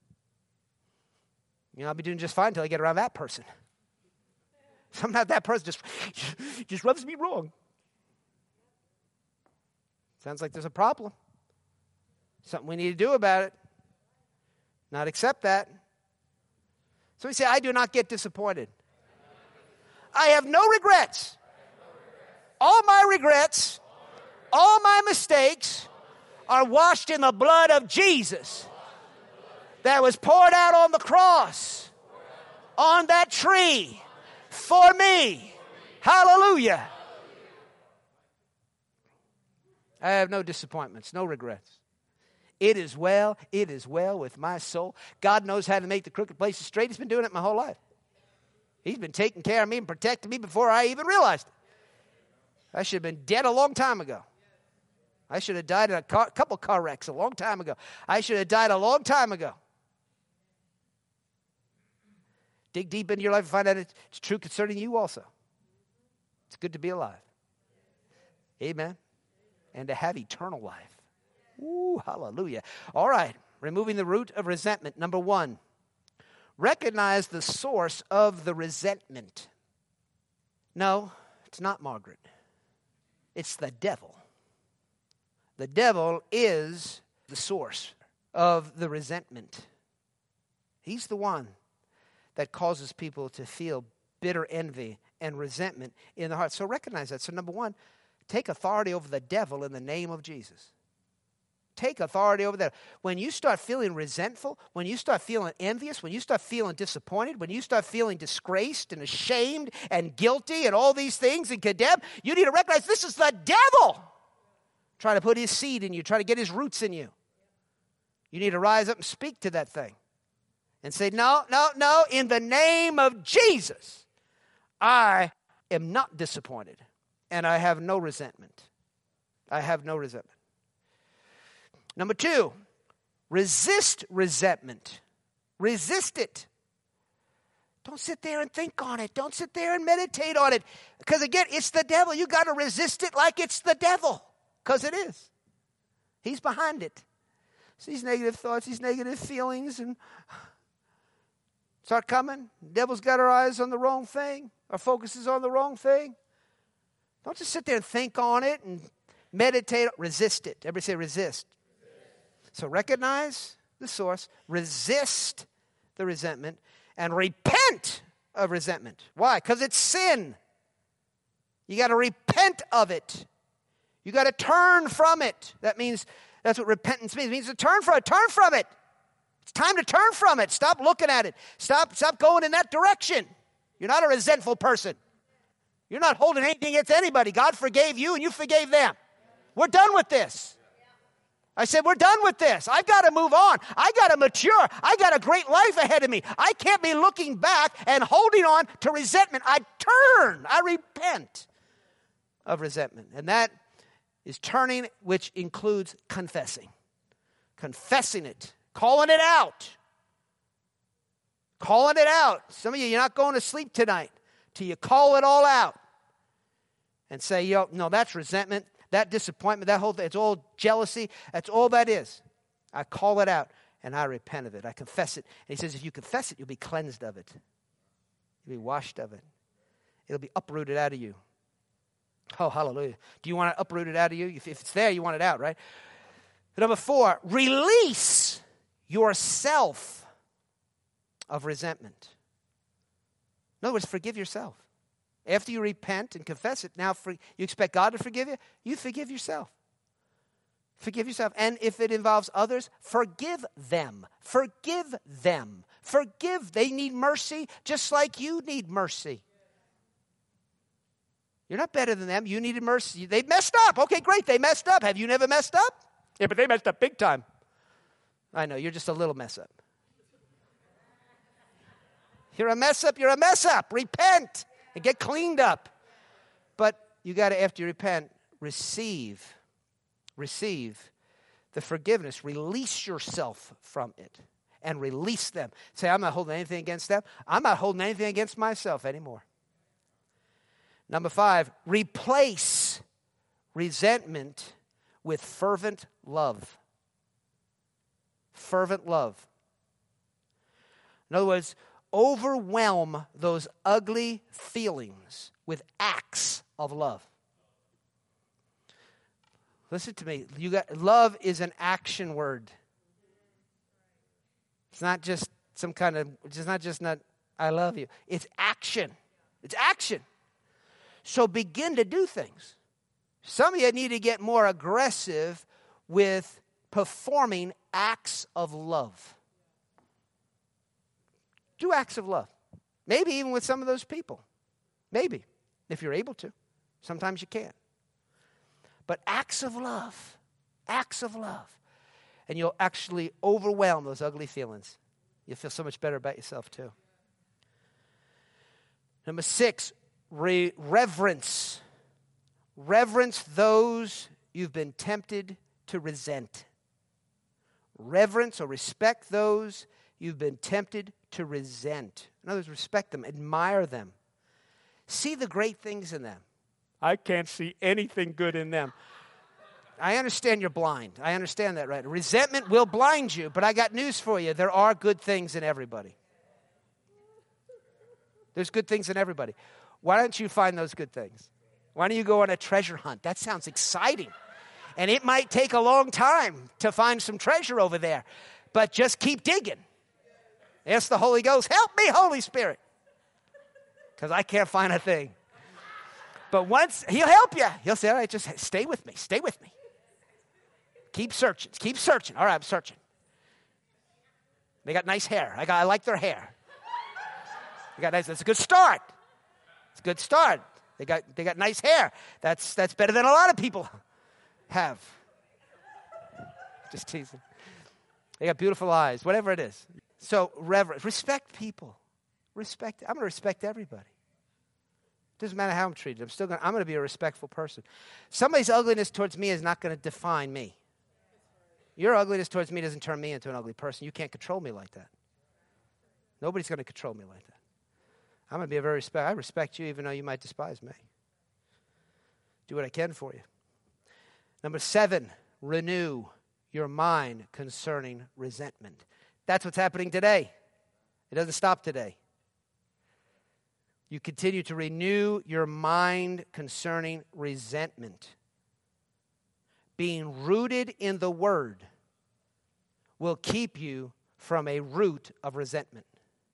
You know, I'll be doing just fine until I get around that person. Somehow that person just, just rubs me wrong. Sounds like there's a problem. Something we need to do about it. Not accept that. So we say, I do not get disappointed. I have no regrets. All my regrets, all my mistakes are washed in the blood of Jesus that was poured out on the cross, on that tree, for me. Hallelujah. I have no disappointments, no regrets. It is well, it is well with my soul. God knows how to make the crooked places straight. He's been doing it my whole life. He's been taking care of me and protecting me before I even realized it. I should have been dead a long time ago. I should have died in a car, couple car wrecks a long time ago. I should have died a long time ago. Dig deep into your life and find out it's true concerning you also. It's good to be alive. Amen. And to have eternal life. Ooh, hallelujah. All right. Removing the root of resentment. Number one, recognize the source of the resentment. No, it's not Margaret. It's the devil. The devil is the source of the resentment. He's the one that causes people to feel bitter envy and resentment in their heart. So recognize that. So number one, take authority over the devil in the name of Jesus. Take authority over that. When you start feeling resentful, when you start feeling envious, when you start feeling disappointed, when you start feeling disgraced and ashamed and guilty and all these things and condemned, you need to recognize this is the devil trying to put his seed in you, trying to get his roots in you. You need to rise up and speak to that thing and say, no, no, no, in the name of Jesus, I am not disappointed and I have no resentment. I have no resentment. Number two, resist resentment. Resist it. Don't sit there and think on it. Don't sit there and meditate on it. Because again, it's the devil. You got to resist it like it's the devil. Because it is. He's behind it. So these negative thoughts, these negative feelings, and start coming. The devil's got our eyes on the wrong thing. Our focus is on the wrong thing. Don't just sit there and think on it and meditate. Resist it. Everybody say resist. So recognize the source, resist the resentment, and repent of resentment. Why? Because it's sin. You got to repent of it. You got to turn from it. That means, that's what repentance means. It means to turn from it. Turn from it. It's time to turn from it. Stop looking at it. Stop, stop going in that direction. You're not a resentful person. You're not holding anything against anybody. God forgave you and you forgave them. We're done with this. I said, we're done with this. I've got to move on. I got to mature. I got a great life ahead of me. I can't be looking back and holding on to resentment. I turn. I repent of resentment. And that is turning, which includes confessing. Confessing it. Calling it out. Calling it out. Some of you, you're not going to sleep tonight till you call it all out. And say, yo, no, that's resentment. That disappointment, that whole thing, it's all jealousy. That's all that is. I call it out, and I repent of it. I confess it. And he says, if you confess it, you'll be cleansed of it. You'll be washed of it. It'll be uprooted out of you. Oh, hallelujah. Do you want it uprooted out of you? If it's there, you want it out, right? Number four, release yourself of resentment. In other words, forgive yourself. After you repent and confess it, now for, you expect God to forgive you? You forgive yourself. Forgive yourself. And if it involves others, forgive them. Forgive them. Forgive. They need mercy just like you need mercy. You're not better than them. You needed mercy. They messed up. Okay, great. They messed up. Have you never messed up? Yeah, but they messed up big time. I know. You're just a little mess up. You're a mess up. You're a mess up. Repent. And get cleaned up. But you got to, after you repent, receive, receive the forgiveness. Release yourself from it and release them. Say, I'm not holding anything against them. I'm not holding anything against myself anymore. Number five, replace resentment with fervent love. Fervent love. In other words, overwhelm those ugly feelings with acts of love. Listen to me. You got love is an action word. It's not just some kind of, it's not just not, I love you. It's action. It's action. So begin to do things. Some of you need to get more aggressive with performing acts of love. Do acts of love. Maybe even with some of those people. Maybe, if you're able to. Sometimes you can't. But acts of love. Acts of love. And you'll actually overwhelm those ugly feelings. You'll feel so much better about yourself too. Number six, re- reverence. Reverence those you've been tempted to resent. Reverence or respect those you've been tempted to resent. In other words, respect them, admire them. See the great things in them. I can't see anything good in them. I understand you're blind. I understand that, right? Resentment will blind you, but I got news for you. There are good things in everybody. There's good things in everybody. Why don't you find those good things? Why don't you go on a treasure hunt? That sounds exciting. And it might take a long time to find some treasure over there, but just keep digging. Ask the Holy Ghost, help me, Holy Spirit, because I can't find a thing. But once, he'll help you. He'll say, all right, just stay with me. Stay with me. Keep searching. Keep searching. All right, I'm searching. They got nice hair. I got. I like their hair. They got nice. That's a good start. It's a good start. They got. They got nice hair. That's that's better than a lot of people have. Just teasing. They got beautiful eyes. Whatever it is. So reverence. Respect people. Respect. I'm going to respect everybody. Doesn't matter how I'm treated. I'm still going. I'm going to be a respectful person. Somebody's ugliness towards me is not going to define me. Your ugliness towards me doesn't turn me into an ugly person. You can't control me like that. Nobody's going to control me like that. I'm going to be a very respect. I respect you even though you might despise me. Do what I can for you. Number seven, renew your mind concerning resentment. That's what's happening today. It doesn't stop today. You continue to renew your mind concerning resentment. Being rooted in the Word will keep you from a root of resentment.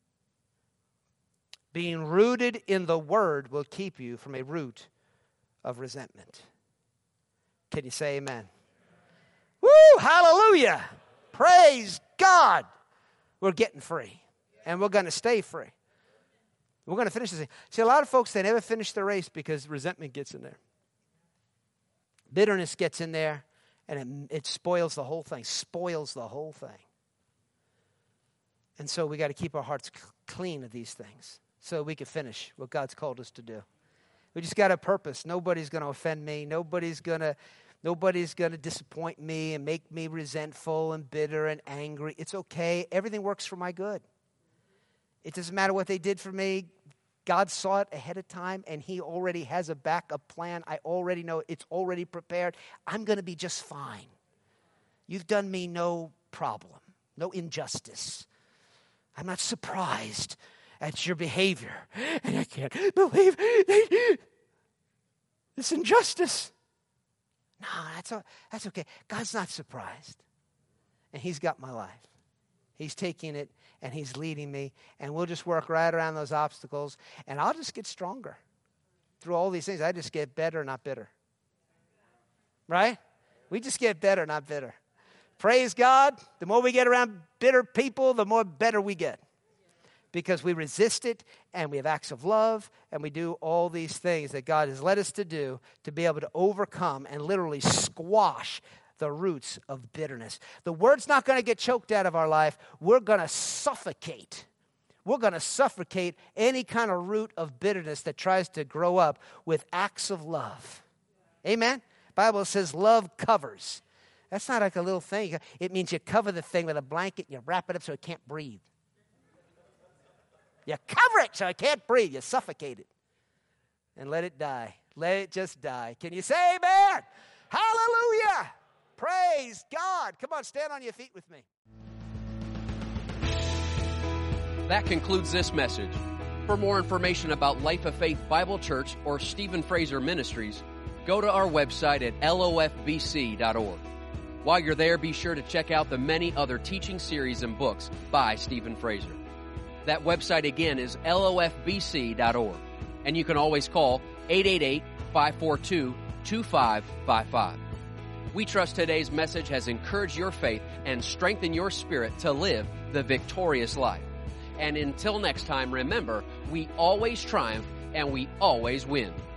Being rooted in the Word will keep you from a root of resentment. Can you say amen? Woo! Hallelujah! Praise God! We're getting free. And we're going to stay free. We're going to finish this thing. See, a lot of folks, they never finish the race because resentment gets in there. Bitterness gets in there, and it, it spoils the whole thing, spoils the whole thing. And so we got to keep our hearts c- clean of these things so we can finish what God's called us to do. We just got a purpose. Nobody's going to offend me. Nobody's going to nobody's going to disappoint me and make me resentful and bitter and angry. It's okay. Everything works for my good. It doesn't matter what they did for me. God saw it ahead of time, and he already has a backup plan. I already know it's already prepared. I'm going to be just fine. You've done me no problem, no injustice. I'm not surprised at your behavior, and I can't believe this injustice. No, that's, that's okay. God's not surprised, and he's got my life. He's taking it, and he's leading me, and we'll just work right around those obstacles, and I'll just get stronger. Through all these things, I just get better, not bitter. Right? We just get better, not bitter. Praise God. The more we get around bitter people, the more better we get. Because we resist it, and we have acts of love, and we do all these things that God has led us to do to be able to overcome and literally squash the roots of bitterness. The word's not going to get choked out of our life. We're going to suffocate. We're going to suffocate any kind of root of bitterness that tries to grow up with acts of love. Amen? The Bible says love covers. That's not like a little thing. It means you cover the thing with a blanket and you wrap it up so it can't breathe. You cover it so it can't breathe. You suffocate it. And let it die. Let it just die. Can you say amen? Hallelujah! Praise God. Come on, stand on your feet with me. That concludes this message. For more information about Life of Faith Bible Church or Stephen Fraser Ministries, go to our website at L O F B C dot org. While you're there, be sure to check out the many other teaching series and books by Stephen Fraser. That website again is L O F B C dot org. And you can always call eight eight eight, five four two, two five five five. We trust today's message has encouraged your faith and strengthened your spirit to live the victorious life. And until next time, remember, we always triumph and we always win.